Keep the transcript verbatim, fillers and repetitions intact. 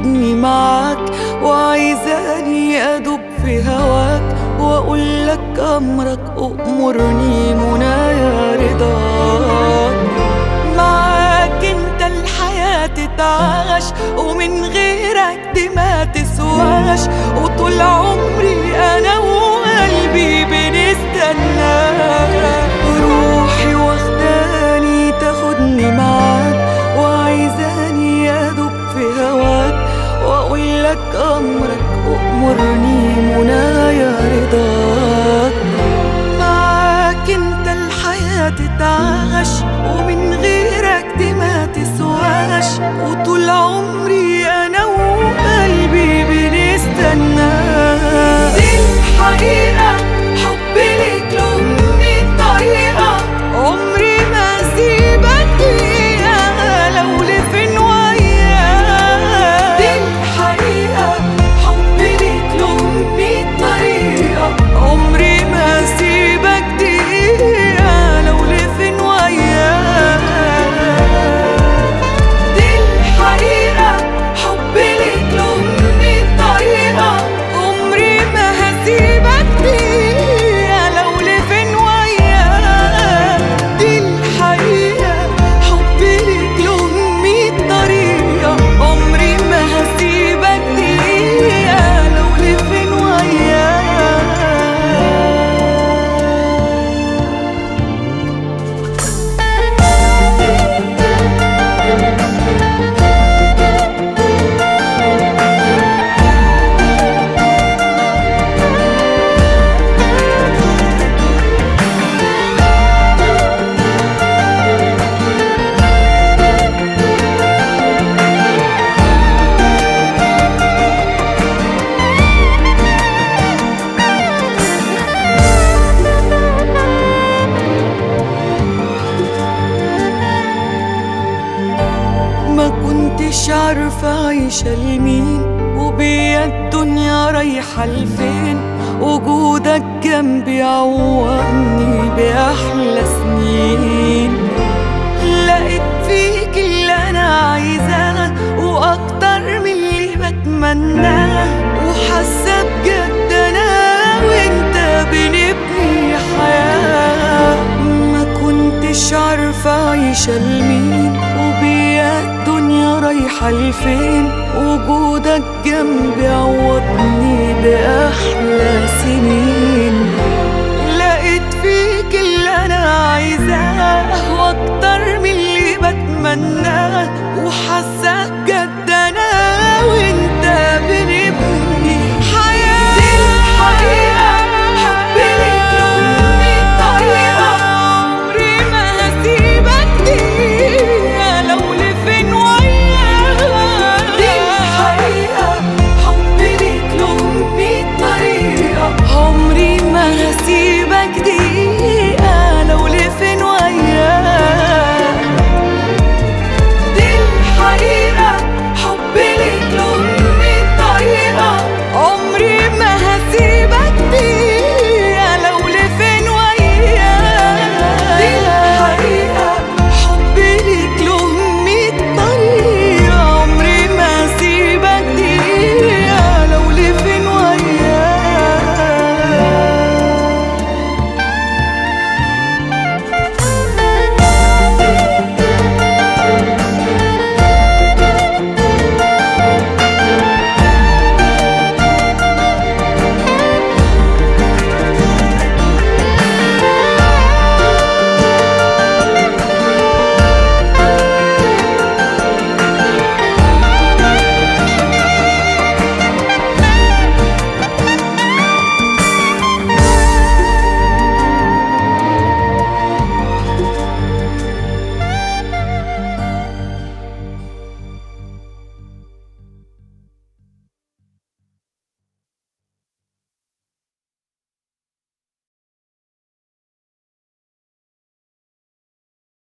تاخدني معاك، وعايزاني أدوب في هواك وأقولك أمرك أؤمرني منايا رضاك. معاك انت الحياة تتعاش، ومن غيرك دي ما تسواش، وطول عمري أنا وقلبي بنستناك. روحي واخداني تاخدني معاك، وعايزاني أدوب في هواك وأقولك أمرك أؤمرني منايا رضاك. معاك انت الحياة تتعاش، ومن غيرك دي ما تسواش، وطول عمري أنا وقلبي بنستناك. دي الحقيقة حبي ليك له مية طريقة، عمري ما أسيبك دقيقة لو لفين وياك. دي الحقيقة حبي ليك له مية طريقة، عمري ما أسيبك دقيقة لو لفين وياك. دي الحقيقة حبي ليك له مية طريقة، عمري ما هسيبك دقيقة لو لفين وياك. دي الحقيقة حبي ليك له مية طريقة، عمري ما هسيبك دقيقة لو لفين وياك. ما كنتش عارفة عايشة لمين، وبيا الدنيا رايحة لفين، وجودك جنبي عوضني بأحلى سنين. لقيت فيك اللي أنا عايزاه وأكتر من اللي بتمناه، وحاسة بجد أنا وأنت بنبني حياة. ما كنتش عارفة عايشة لمين، وبيا الدنيا رايحة لفين، وجودك جنبي عوضني بأحلى